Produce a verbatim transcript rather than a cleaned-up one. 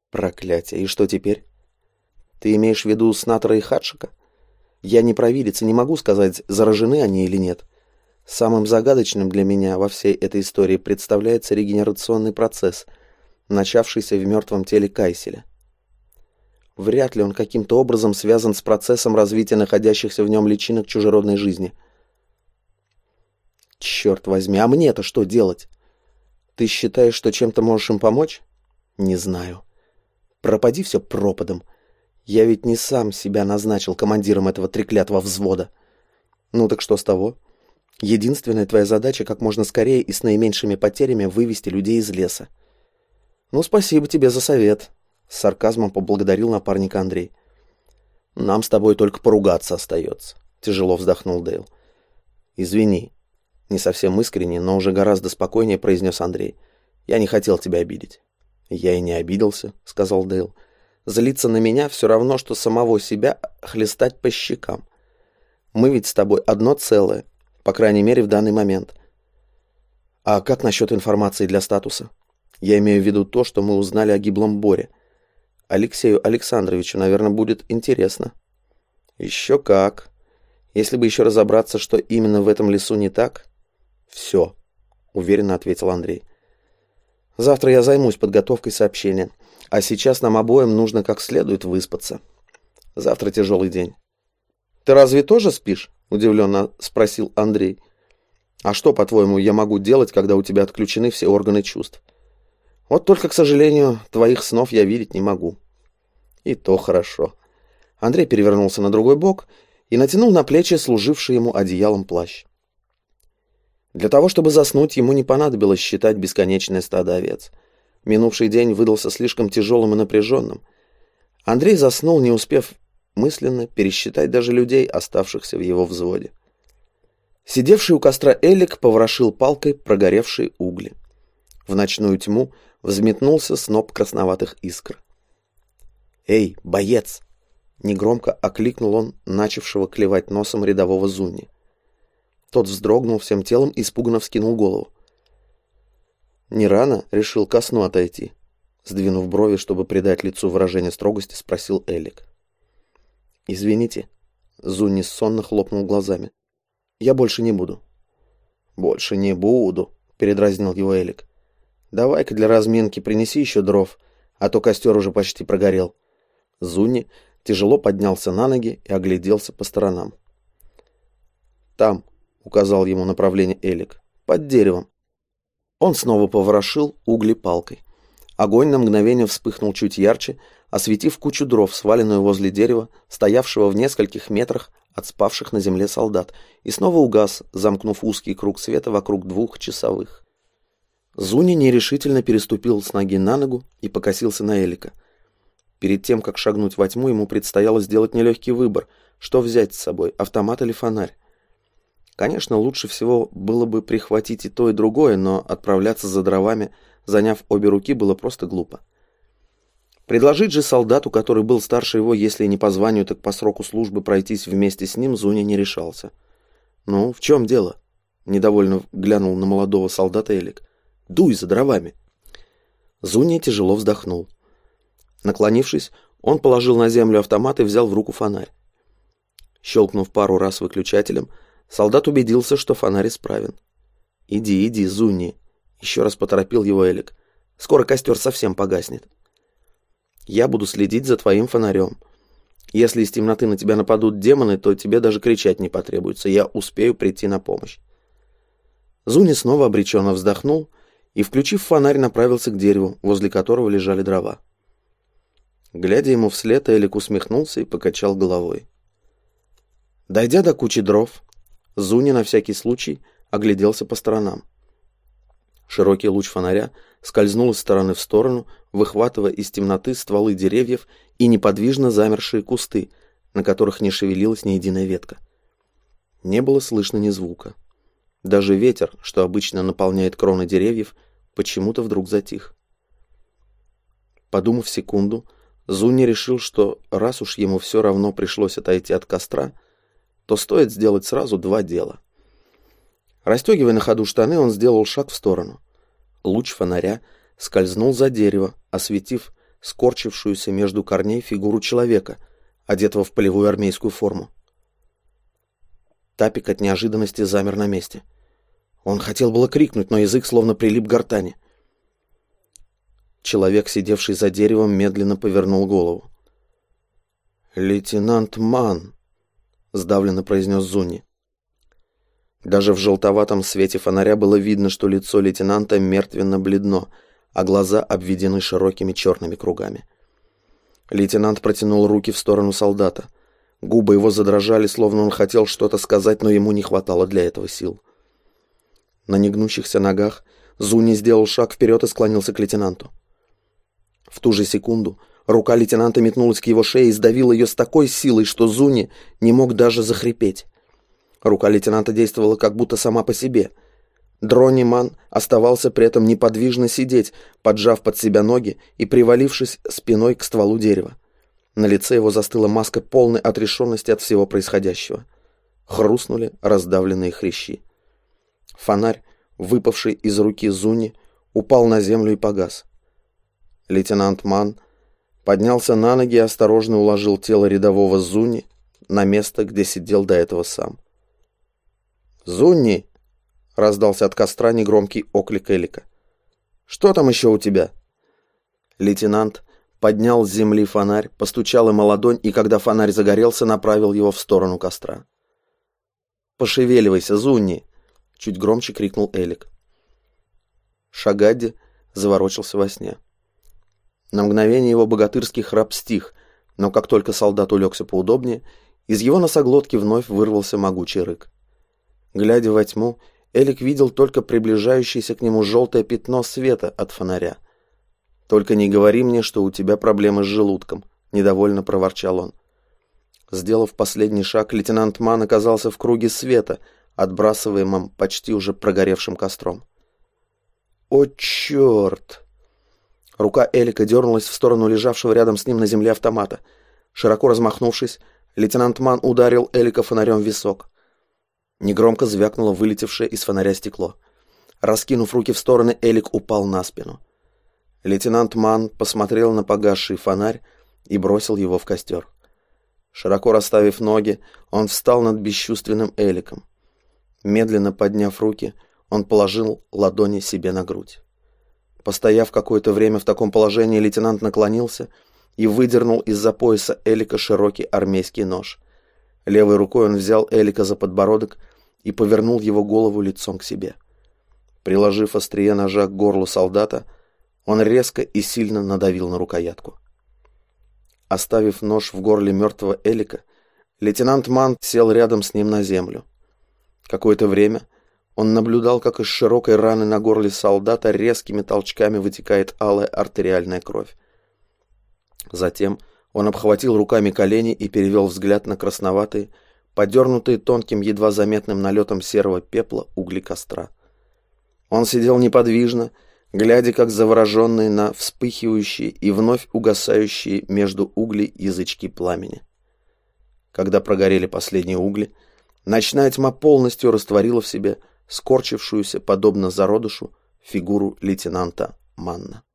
Проклятие, и что теперь? Ты имеешь в виду Снатора и Хатшика? Я не провидец и не могу сказать, заражены они или нет. Самым загадочным для меня во всей этой истории представляется регенерационный процесс, начавшийся в мертвом теле Кайселя. Вряд ли он каким-то образом связан с процессом развития находящихся в нем личинок чужеродной жизни. Черт возьми, а мне-то что делать? Ты считаешь, что чем-то можешь им помочь? Не знаю. Пропади все пропадом. Я ведь не сам себя назначил командиром этого треклятого взвода. Ну так что с того? Единственная твоя задача как можно скорее и с наименьшими потерями вывести людей из леса. Ну, спасибо тебе за совет. С сарказмом поблагодарил напарника Андрей. Нам с тобой только поругаться остается. Тяжело вздохнул Дейл. Извини. Не совсем искренне, но уже гораздо спокойнее произнес Андрей. Я не хотел тебя обидеть. Я и не обиделся, сказал Дейл. Злиться на меня все равно, что самого себя хлестать по щекам. Мы ведь с тобой одно целое, по крайней мере в данный момент. А как насчет информации для статуса? Я имею в виду то, что мы узнали о гиблом Боре. Алексею Александровичу, наверное, будет интересно. Еще как. Если бы еще разобраться, что именно в этом лесу не так. Все, уверенно ответил Андрей. Завтра я займусь подготовкой сообщения. А сейчас нам обоим нужно как следует выспаться. Завтра тяжелый день. Ты разве тоже спишь? Удивленно спросил Андрей. А что, по-твоему, я могу делать, когда у тебя отключены все органы чувств? Вот только, к сожалению, твоих снов я видеть не могу. И то хорошо. Андрей перевернулся на другой бок и натянул на плечи служивший ему одеялом плащ. Для того, чтобы заснуть, ему не понадобилось считать бесконечное стадо овец. Минувший день выдался слишком тяжелым и напряженным. Андрей заснул, не успев мысленно пересчитать даже людей, оставшихся в его взводе. Сидевший у костра Элик поворошил палкой прогоревшие угли. В ночную тьму взметнулся сноп красноватых искр. «Эй, боец!» — негромко окликнул он начавшего клевать носом рядового Зунни. Тот вздрогнул всем телом и испуганно вскинул голову. «Не рано?» — решил ко сну отойти. Сдвинув брови, чтобы придать лицу выражение строгости, спросил Элик. «Извините». Зунни сонно хлопнул глазами. «Я больше не буду». «Больше не буду», — передразнил его Элик. «Давай-ка для разминки принеси еще дров, а то костер уже почти прогорел». Зунни тяжело поднялся на ноги и огляделся по сторонам. «Там», — указал ему направление Элик, — «под деревом». Он снова поворошил угли палкой. Огонь на мгновение вспыхнул чуть ярче, осветив кучу дров, сваленную возле дерева, стоявшего в нескольких метрах от спавших на земле солдат, и снова угас, замкнув узкий круг света вокруг двух часовых. Зуни нерешительно переступил с ноги на ногу и покосился на Элика. Перед тем, как шагнуть во тьму, ему предстояло сделать нелегкий выбор, что взять с собой, автомат или фонарь. Конечно, лучше всего было бы прихватить и то, и другое, но отправляться за дровами, заняв обе руки, было просто глупо. Предложить же солдату, который был старше его, если не по званию, так по сроку службы, пройтись вместе с ним, Зуня не решался. «Ну, в чем дело?» — недовольно глянул на молодого солдата Элик. «Дуй за дровами!» Зуня тяжело вздохнул. Наклонившись, он положил на землю автомат и взял в руку фонарь. Щелкнув пару раз выключателем, солдат убедился, что фонарь исправен. «Иди, иди, Зунни!» — еще раз поторопил его Элик. «Скоро костер совсем погаснет. Я буду следить за твоим фонарем. Если из темноты на тебя нападут демоны, то тебе даже кричать не потребуется. Я успею прийти на помощь». Зунни снова обреченно вздохнул и, включив фонарь, направился к дереву, возле которого лежали дрова. Глядя ему вслед, Элик усмехнулся и покачал головой. Дойдя до кучи дров, Зунни на всякий случай огляделся по сторонам. Широкий луч фонаря скользнул из стороны в сторону, выхватывая из темноты стволы деревьев и неподвижно замершие кусты, на которых не шевелилась ни единая ветка. Не было слышно ни звука. Даже ветер, что обычно наполняет кроны деревьев, почему-то вдруг затих. Подумав секунду, Зунни решил, что раз уж ему все равно пришлось отойти от костра, то стоит сделать сразу два дела. Расстегивая на ходу штаны, он сделал шаг в сторону. Луч фонаря скользнул за дерево, осветив скорчившуюся между корней фигуру человека, одетого в полевую армейскую форму. Тапик от неожиданности замер на месте. Он хотел было крикнуть, но язык словно прилип к гортани. Человек, сидевший за деревом, медленно повернул голову. «Лейтенант Манн», — сдавленно произнес Зунни. Даже в желтоватом свете фонаря было видно, что лицо лейтенанта мертвенно-бледно, а глаза обведены широкими черными кругами. Лейтенант протянул руки в сторону солдата. Губы его задрожали, словно он хотел что-то сказать, но ему не хватало для этого сил. На негнущихся ногах Зунни сделал шаг вперед и склонился к лейтенанту. В ту же секунду рука лейтенанта метнулась к его шее и сдавила ее с такой силой, что Зунни не мог даже захрипеть. Рука лейтенанта действовала как будто сама по себе. Дронни Манн оставался при этом неподвижно сидеть, поджав под себя ноги и привалившись спиной к стволу дерева. На лице его застыла маска полной отрешенности от всего происходящего. Хрустнули раздавленные хрящи. Фонарь, выпавший из руки Зунни, упал на землю и погас. Лейтенант Манн поднялся на ноги и осторожно уложил тело рядового Зунни на место, где сидел до этого сам. «Зунни!» — раздался от костра негромкий оклик Элика. «Что там еще у тебя?» Лейтенант поднял с земли фонарь, постучал им о ладонь, и когда фонарь загорелся, направил его в сторону костра. «Пошевеливайся, Зунни!» — чуть громче крикнул Элик. Шагадди заворочился во сне. На мгновение его богатырский храп стих, но как только солдат улегся поудобнее, из его носоглотки вновь вырвался могучий рык. Глядя во тьму, Элик видел только приближающееся к нему желтое пятно света от фонаря. «Только не говори мне, что у тебя проблемы с желудком», — недовольно проворчал он. Сделав последний шаг, лейтенант Манн оказался в круге света, отбрасываемом почти уже прогоревшим костром. «О, черт!» Рука Элика дернулась в сторону лежавшего рядом с ним на земле автомата. Широко размахнувшись, лейтенант Манн ударил Элика фонарем в висок. Негромко звякнуло вылетевшее из фонаря стекло. Раскинув руки в стороны, Элик упал на спину. Лейтенант Манн посмотрел на погасший фонарь и бросил его в костер. Широко расставив ноги, он встал над бесчувственным Эликом. Медленно подняв руки, он положил ладони себе на грудь. Постояв какое-то время в таком положении, лейтенант наклонился и выдернул из-за пояса Элика широкий армейский нож. Левой рукой он взял Элика за подбородок и повернул его голову лицом к себе. Приложив острие ножа к горлу солдата, он резко и сильно надавил на рукоятку. Оставив нож в горле мертвого Элика, лейтенант Манн сел рядом с ним на землю. Какое-то время он наблюдал, как из широкой раны на горле солдата резкими толчками вытекает алая артериальная кровь. Затем он обхватил руками колени и перевел взгляд на красноватые, подернутые тонким, едва заметным налетом серого пепла угли костра. Он сидел неподвижно, глядя как завороженный на вспыхивающие и вновь угасающие между углей язычки пламени. Когда прогорели последние угли, ночная тьма полностью растворила в себе скорчившуюся, подобно зародышу, фигуру лейтенанта Манна.